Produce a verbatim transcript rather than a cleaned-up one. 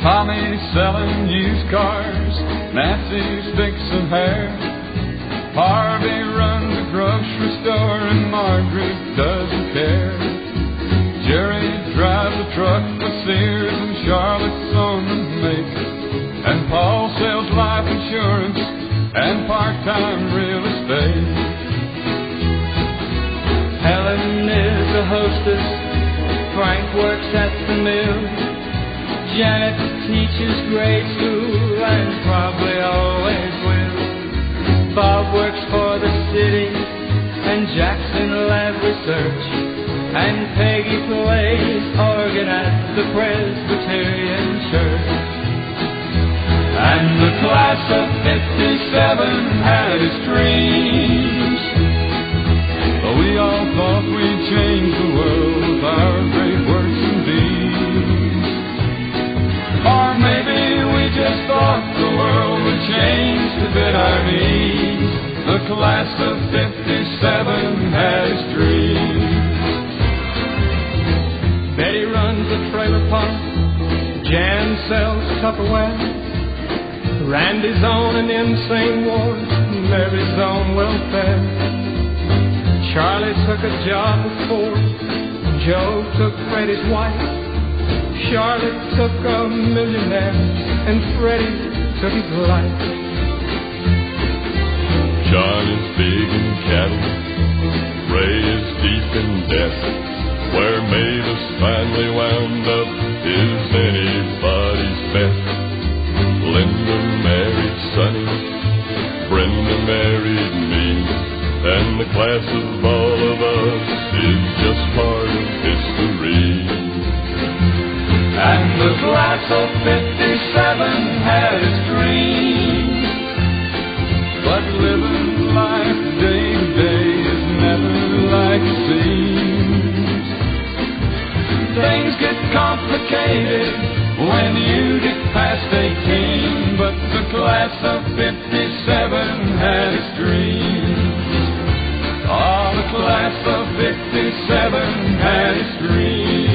Tommy's selling used cars, Nancy's fixing hair. Harvey runs a grocery store and Margaret doesn't care. Jerry drives a truck with Sears and Charlotte's on the make. And Paul sells life insurance and part-time real estate. Helen is a hostess, Frank works at the mill. Janet teaches grade school and probably always will. Bob works for the city and Jackson lab research. And Peggy plays organ at the Presbyterian Church. And the class of fifty-seven had its dreams, but we all thought we'd change the world with our great works and deeds. Or maybe we just thought the world would change to fit our needs. The class of fifty-seven had its dreams. Betty runs a trailer park, Jan sells Tupperware. Randy's on an insane ward, Mary's on welfare. Charlie took a job at Ford, Joe took Freddie's wife. Charlotte took a millionaire, and Freddie took his life. John is big in cattle, Ray is deep in debt. Where Mavis finally wound up is anybody's bet. Linda married Sonny, Brenda married me, and the class of all of us is just part of history. And the class of fifty-seven had its dreams, but living life day to day is never like it seems. Things get complicated when you get past eighteen, but the class of fifty-seven had its dreams. Oh, the class of fifty-seven had its dreams.